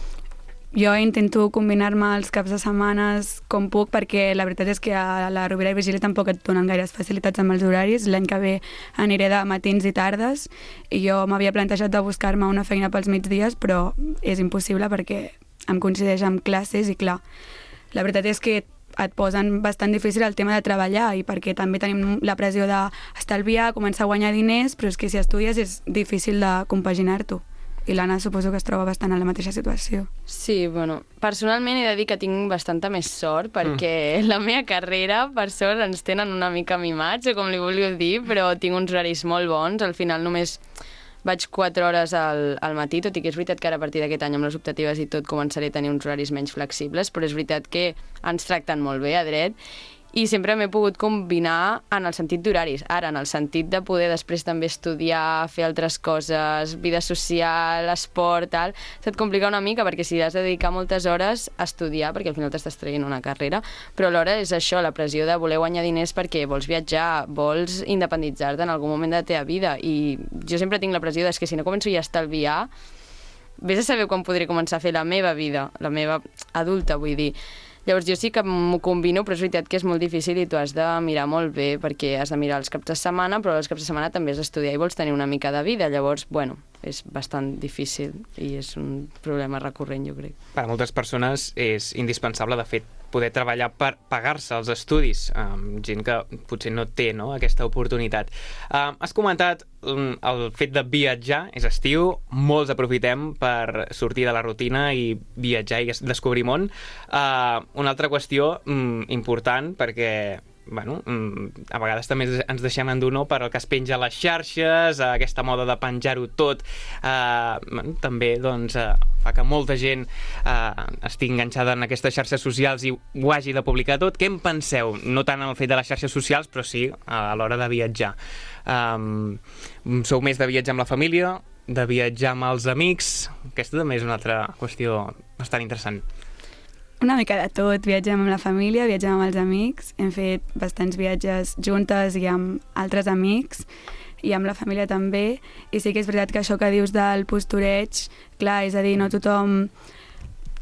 Jo intento combinar-me els caps de setmanes com puc perquè la veritat és que a la Rovira i Virgili tampoc et donen gaires facilitats amb els horaris. L'any que ve aniré de matins i tardes i jo m'havia plantejat de buscar-me una feina pels migdies però és impossible perquè em coincideix amb classes i clar, la veritat és que et posen bastant difícil el tema de treballar i perquè també tenim la pressió d'estalviar, començar a guanyar diners, però és que si estudies és difícil de compaginar-t'ho. I l'Anna suposo que es troba bastant en la mateixa situació. Sí, bueno, personalment he de dir que tinc bastanta més sort perquè mm. la meva carrera, per sort, ens tenen una mica mimats, o com li vulgueu dir, però tinc uns horaris molt bons. Al final només vaig quatre hores al, al matí, tot i que és veritat que ara a partir d'aquest any amb les optatives i tot començaré a tenir uns horaris menys flexibles, però és veritat que ens tracten molt bé a dret i sempre m'he pogut combinar en el sentit d'horaris. Ara, en el sentit de poder després també estudiar, fer altres coses, vida social, esport, tal, se't complica una mica perquè si has de dedicar moltes hores a estudiar, perquè al final t'estàs traient una carrera, però alhora és això, la pressió de voler guanyar diners perquè vols viatjar, vols independitzar-te en algun moment de la teva vida i jo sempre tinc la pressió de que si no començo ja a estalviar, vés a saber quan podré començar a fer la meva vida, la meva adulta, vull dir. Llavors jo sí que m'ho combino, però és veritat que és molt difícil i tu has de mirar molt bé perquè has de mirar els caps de setmana, però els caps de setmana també has d'estudiar i vols tenir una mica de vida. Llavors, bueno, és bastant difícil i és un problema recurrent, jo crec. Per a moltes persones és indispensable, de fet, poder treballar per pagar-se els estudis, um, gent que potser no té, no?, aquesta oportunitat. Um, has comentat um, el fet de viatjar, és estiu, molts aprofitem per sortir de la rutina i viatjar i descobrir món. Uh, una altra qüestió um, important, perquè bueno, a vegades també ens deixem endur, no?, per el que es penja a les xarxes, aquesta moda de penjar-ho tot, eh, bueno, també doncs, eh, fa que molta gent eh, estigui enganxada en aquestes xarxes socials i ho hagi de publicar tot. Què en penseu? No tant en el fet de les xarxes socials, però sí a l'hora de viatjar. Um, sou més de viatjar amb la família, de viatjar amb els amics? Aquesta també és una altra qüestió bastant interessant. Una mica de tot, viatgem amb la família, viatgem amb els amics, hem fet bastants viatges juntes i amb altres amics i amb la família també, i sí que és veritat que això que dius del postureig, clar, és a dir, no tothom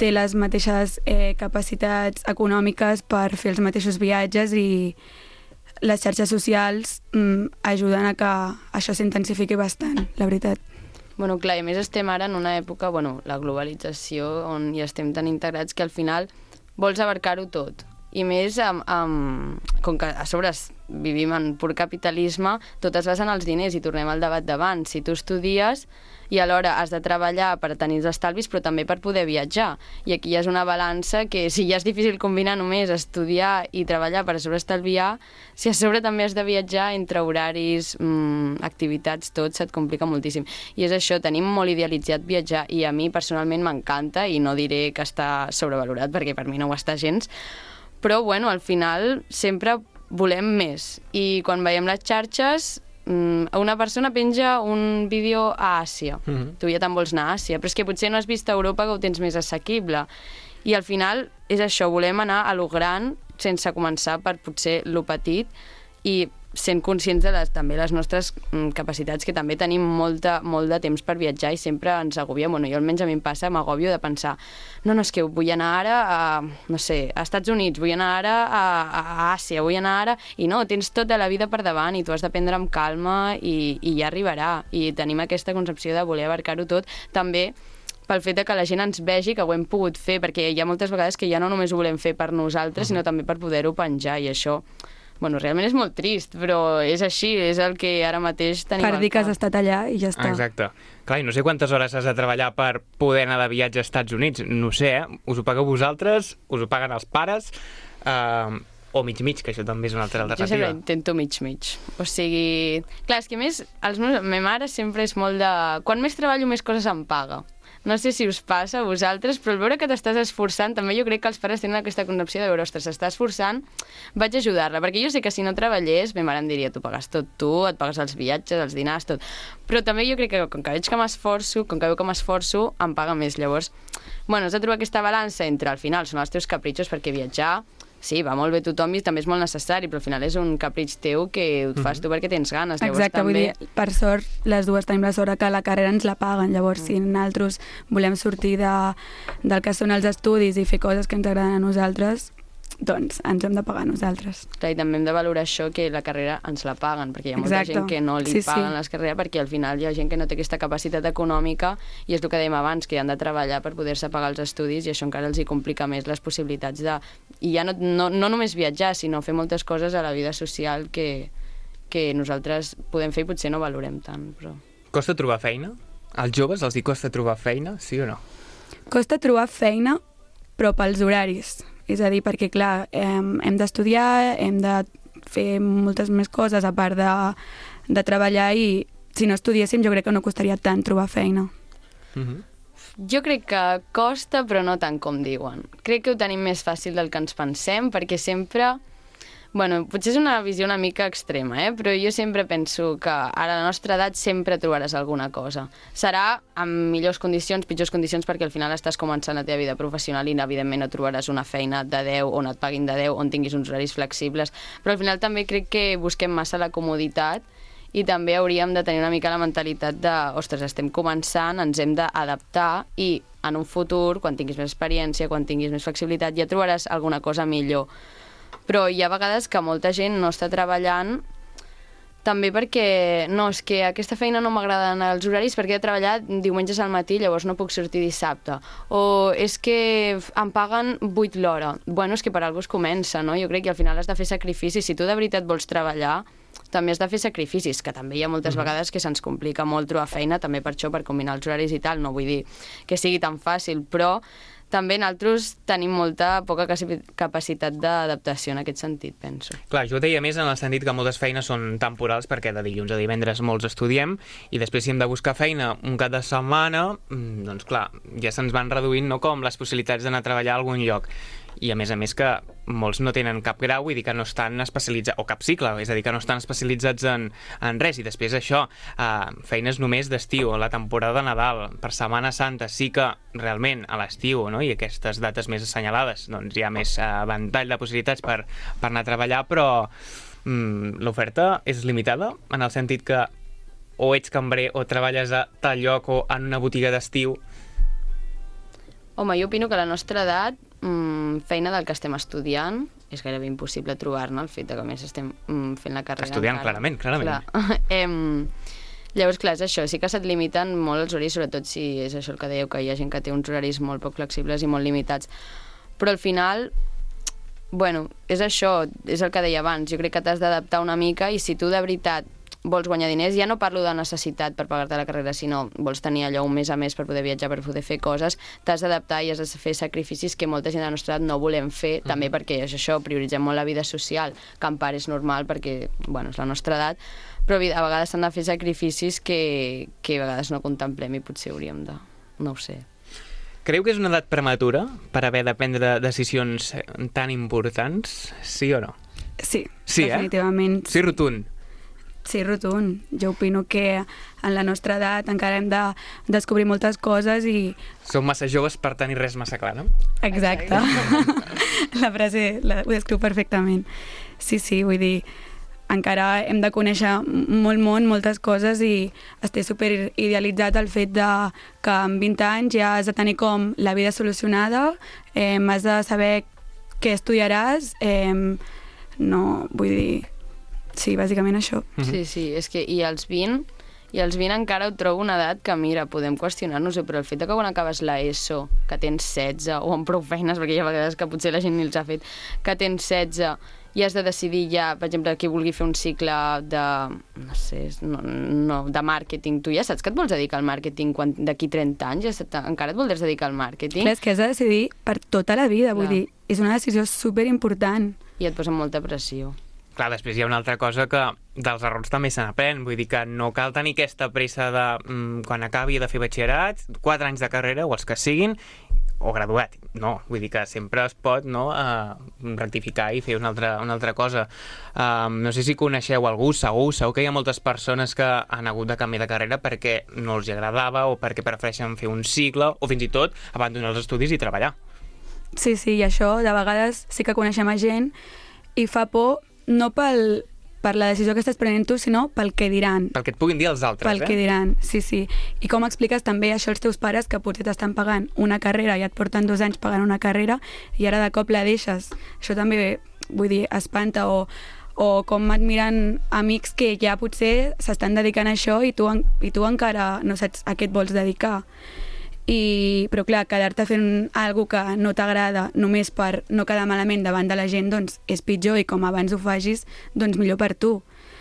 té les mateixes eh, capacitats econòmiques per fer els mateixos viatges i les xarxes socials mm, ajuden a que això s'intensifiqui bastant, la veritat. Bueno, clar, i a més estem ara en una època, bueno, la globalització, on hi estem tan integrats que al final vols abarcar-ho tot. I més, amb, amb, com que a sobre vivim en pur capitalisme, tot es basa en els diners i tornem al debat d'abans. Si tu estudies i alhora has de treballar per tenir els estalvis, però també per poder viatjar. I aquí ja és una balança que si ja és difícil combinar només estudiar i treballar per a sobre estalviar, si a sobre també has de viatjar entre horaris, mmm, activitats, tot se't complica moltíssim. I és això, tenim molt idealitzat viatjar i a mi personalment m'encanta i no diré que està sobrevalorat perquè per mi no ho està gens, però bueno, al final sempre volem més. I quan veiem les xarxes, una persona penja un vídeo a Àsia. Mm-hmm. Tu ja te'n vols anar a Àsia, però és que potser no has vist a Europa que ho tens més assequible. I al final és això, volem anar a lo gran sense començar per potser lo petit i sent conscients de les, també les nostres mm, capacitats, que també tenim molta, molt de temps per viatjar i sempre ens agobiem. Bueno, jo almenys a mi em passa, m'agobio de pensar no, no, és que vull anar ara a, no sé, a Estats Units, vull anar ara a, a Àsia, vull anar ara... I no, tens tota la vida per davant i tu has de prendre amb calma i, i ja arribarà. I tenim aquesta concepció de voler abarcar-ho tot. També pel fet de que la gent ens vegi que ho hem pogut fer, perquè hi ha moltes vegades que ja no només ho volem fer per nosaltres, uh-huh. sinó també per poder-ho penjar, i això... Bueno, realment és molt trist, però és així, és el que ara mateix tenim per dir que has estat allà i ja està. Exacte. Clar, i no sé quantes hores has de treballar per poder anar de viatge als Estats Units. No sé, eh? Us ho pagueu vosaltres? Us ho paguen els pares? Uh, o mig-mig, que això també és una altra alternativa. Jo sempre intento mig-mig. O sigui... Clar, és que a més, els meus... ma mare sempre és molt de... Quan més treballo, més coses em paga. No sé si us passa a vosaltres, però al veure que t'estàs esforçant, també jo crec que els pares tenen aquesta concepció de veure, ostres, s'està esforçant, vaig ajudar-la, perquè jo sé que si no treballés, ma mare em diria, tu pagues tot tu, et pagues els viatges, els dinars, tot. Però també jo crec que com que veig que m'esforço, com que veu que m'esforço, em paga més. Llavors, bueno, has de trobar aquesta balança entre, al final, són els teus capritxos, perquè viatjar... Sí, va molt bé tothom i també és molt necessari, però al final és un capritx teu que et fas tu perquè tens ganes. Llavors, exacte, també... vull dir, per sort, les dues tenim la sort que la carrera ens la paguen. Llavors, si nosaltres volem sortir de, del que són els estudis i fer coses que ens agraden a nosaltres, doncs ens hem de pagar nosaltres. Clar, i també hem de valorar això, que la carrera ens la paguen, perquè hi ha molta Exacte. gent que no li sí, paguen sí. les carreres, perquè al final hi ha gent que no té aquesta capacitat econòmica, i és el que dèiem abans, que han de treballar per poder-se pagar els estudis, i això encara els hi complica més les possibilitats de... I ja no, no, no només viatjar, sinó fer moltes coses a la vida social que, que nosaltres podem fer i potser no valorem tant. Però... Costa trobar feina? Als joves els hi costa trobar feina, sí o no? Costa trobar feina, però pels horaris. És a dir, perquè, clar, hem, hem d'estudiar, hem de fer moltes més coses a part de, de treballar i si no estudiéssim jo crec que no costaria tant trobar feina. Mm-hmm. Jo crec que costa, però no tant com diuen. Crec que ho tenim més fàcil del que ens pensem, perquè sempre... Bueno, potser és una visió una mica extrema, eh? Però jo sempre penso que a la nostra edat sempre trobaràs alguna cosa. Serà amb millors condicions, pitjors condicions, perquè al final estàs començant la teva vida professional i evidentment no trobaràs una feina de deu on et paguin de deu, on tinguis uns horaris flexibles, però al final també crec que busquem massa la comoditat i també hauríem de tenir una mica la mentalitat de, ostres, estem començant, ens hem d'adaptar i en un futur, quan tinguis més experiència, quan tinguis més flexibilitat, ja trobaràs alguna cosa millor. Però hi ha vegades que molta gent no està treballant també perquè, no, és que aquesta feina no m'agraden els horaris perquè he de treballar diumenges al matí, llavors no puc sortir dissabte. O és que em paguen vuit l'hora. Bueno, és que per alguna cosa es comença, no? Jo crec que al final has de fer sacrificis. Si tu de veritat vols treballar, també has de fer sacrificis, que també hi ha moltes uh-huh. vegades que se'ns complica molt trobar feina, també per això, per combinar els horaris i tal. No vull dir que sigui tan fàcil, però també nosaltres tenim molta poca capacitat d'adaptació en aquest sentit, penso. Clar, jo ho deia més en el sentit que moltes feines són temporals, perquè de dilluns a divendres molts estudiem, i després si hem de buscar feina un cap de setmana, doncs clar, ja se'ns van reduint, no, com les possibilitats d'anar a treballar a algun lloc. I a més a més que molts no tenen cap grau, vull dir que no estan especialitzats, o cap cicle, és a dir, que no estan especialitzats en, en res. I després això, eh, feines només d'estiu, la temporada de Nadal, per Setmana Santa, sí que realment a l'estiu, no?, i aquestes dates més assenyalades, doncs hi ha més eh, ventall de possibilitats per, per anar a treballar, però mm, l'oferta és limitada, en el sentit que o ets cambrer o treballes a tal lloc o en una botiga d'estiu. Home, jo opino que a la nostra edat, mmm, feina del que estem estudiant, és gairebé impossible trobar-ne, el fet que a més estem mm, fent la carrera Estudiant, encara. clarament, clarament. Clar. em, llavors, clar, és això, sí que se't limiten molt els horaris, sobretot si és això el que dèieu, que hi ha gent que té uns horaris molt poc flexibles i molt limitats. Però al final, bueno, és això, és el que deia abans, jo crec que t'has d'adaptar una mica i si tu de veritat vols guanyar diners, ja no parlo de necessitat per pagar-te la carrera, sinó vols tenir allò un mes a mes per poder viatjar, per poder fer coses, t'has d'adaptar i has de fer sacrificis que molta gent de la nostra edat no volem fer, mm-hmm. també perquè és això, prioritzem molt la vida social, que en part és normal perquè, bueno, és la nostra edat, però a vegades s'han de fer sacrificis que, que a vegades no contemplem i potser hauríem de... no ho sé. Creieu que és una edat prematura per haver de prendre decisions tan importants? Sí o no? Sí, sí definitivament. Eh? Sí, rotund. Sí, rotund. Jo opino que en la nostra edat encara hem de descobrir moltes coses i... Som massa joves per tenir res massa clar, no? Exacte. La frase la, ho descriu perfectament. Sí, sí, vull dir, encara hem de conèixer molt món, moltes coses i estic super idealitzat el fet de que amb vint anys ja has de tenir com la vida solucionada, eh, has de saber què estudiaràs, eh, no, vull dir... Sí, bàsicament això. Sí, sí, és que i als vint, i als vint encara ho trobo una edat que, mira, podem qüestionar-nos-ho, però el fet que quan acabes la ESO, que tens setze, o amb prou feines, perquè hi ha vegades que potser la gent ni els ha fet, que tens setze, i has de decidir ja, per exemple, qui vulgui fer un cicle de, no sé, no, no, de màrqueting, tu ja saps que et vols dedicar al màrqueting quan d'aquí trenta anys, ja encara et voldràs dedicar al màrqueting? Clar, és que has de decidir per tota la vida, vull dir, és una decisió superimportant. I et posa molta pressió. Clar, després hi ha una altra cosa que dels errors també se n'aprèn, vull dir que no cal tenir aquesta pressa de mm, quan acabi de fer batxillerat, quatre anys de carrera o els que siguin, o graduat, no, vull dir que sempre es pot no, uh, rectificar i fer una altra, una altra cosa. Uh, no sé si coneixeu algú, segur, segur que hi ha moltes persones que han hagut de canviar de carrera perquè no els agradava o perquè prefereixen fer un cicle o fins i tot abandonar els estudis i treballar. Sí, sí, i això de vegades sí que coneixem a gent i fa por no pel, per la decisió que estàs prenent tu, sinó pel que diran. Pel que et puguin dir els altres, pel eh? Pel que diran, sí, sí. I com expliques també això als teus pares, que potser t'estan pagant una carrera i et porten dos anys pagant una carrera i ara de cop la deixes. Això també, vull dir, espanta o, o com admiren amics que ja potser s'estan dedicant a això i tu, i tu encara no saps a què et vols dedicar. I, però clar, quedar-te fent alguna que no t'agrada només per no quedar malament davant de la gent, doncs és pitjor i com abans ho facis, doncs millor per tu.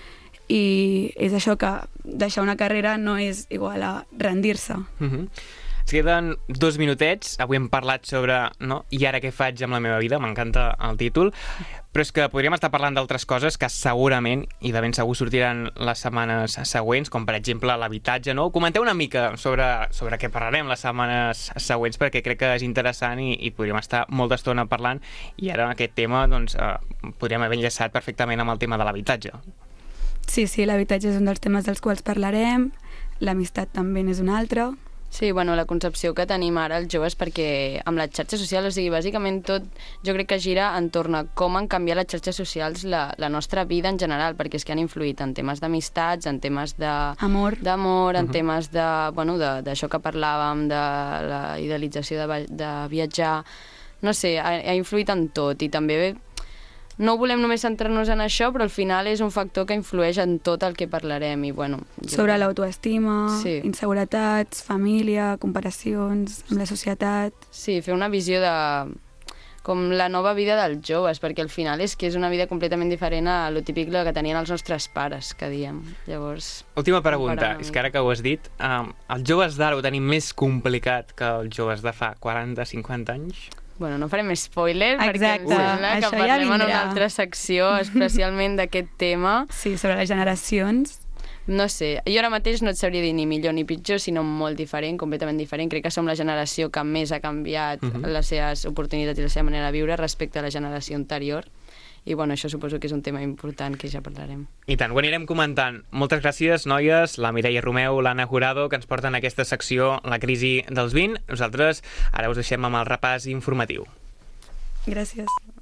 I és això que deixar una carrera no és igual a rendir-se. Mm-hmm. Ens queden dos minutets, avui hem parlat sobre no, i ara què faig amb la meva vida, m'encanta el títol, però és que podríem estar parlant d'altres coses que segurament, i de ben segur sortiran les setmanes següents, com per exemple l'habitatge, no? Comenteu una mica sobre, sobre què parlarem les setmanes següents, perquè crec que és interessant i, i podríem estar molta estona parlant, i ara aquest tema doncs, eh, podríem haver enllaçat perfectament amb el tema de l'habitatge. Sí, sí, l'habitatge és un dels temes dels quals parlarem, l'amistat també n'és un altre. Sí, bueno, la concepció que tenim ara els joves, perquè amb les xarxes socials, o sigui, bàsicament tot, jo crec que gira entorn a com han canviat les xarxes socials la, la nostra vida en general, perquè és que han influït en temes d'amistats, en temes de... Amor. D'amor, en Uh-huh. temes de, bueno, de, d'això que parlàvem, de la idealització de, de viatjar, no sé, ha, ha influït en tot, i també no volem només centrar-nos en això, però al final és un factor que influeix en tot el que parlarem. I, bueno, jo... Sobre l'autoestima, sí. Inseguretats, família, comparacions amb la societat... Sí, fer una visió de com la nova vida dels joves, perquè al final és que és una vida completament diferent a lo típic que tenien els nostres pares, que diem. Llavors... Última pregunta, és que ara que ho has dit, um, els joves d'ara ho tenim més complicat que els joves de fa quaranta cinquanta anys? Bueno, no farem spoiler, Exacte. perquè em sembla que Això ja parlem en vindrà. una altra secció, especialment d'aquest tema. Sí, sobre les generacions. No sé, jo ara mateix no et sabria dir ni millor ni pitjor, sinó molt diferent, completament diferent. Crec que som la generació que més ha canviat Mhm. les seves oportunitats i la seva manera de viure respecte a la generació anterior. I bueno, això suposo que és un tema important que ja parlarem. I tant, ho anirem comentant. Moltes gràcies, noies, la Mireia Romeu, l'Anna Jurado, que ens porten a aquesta secció La crisi dels vint. Nosaltres ara us deixem amb el repàs informatiu. Gràcies.